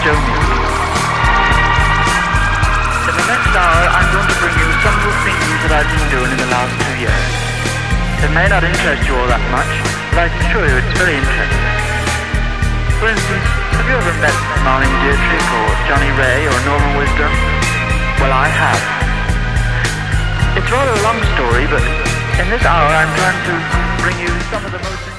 show music. In the next hour, I'm going to bring you some of the things that I've been doing in the last 2 years. It may not interest you all that much, but I can assure you it's very interesting. For instance, have you ever met Marlene Dietrich or Johnny Ray or Norman Wisdom? Well, I have. It's rather a long story, but in this hour I'm trying to bring you some of the most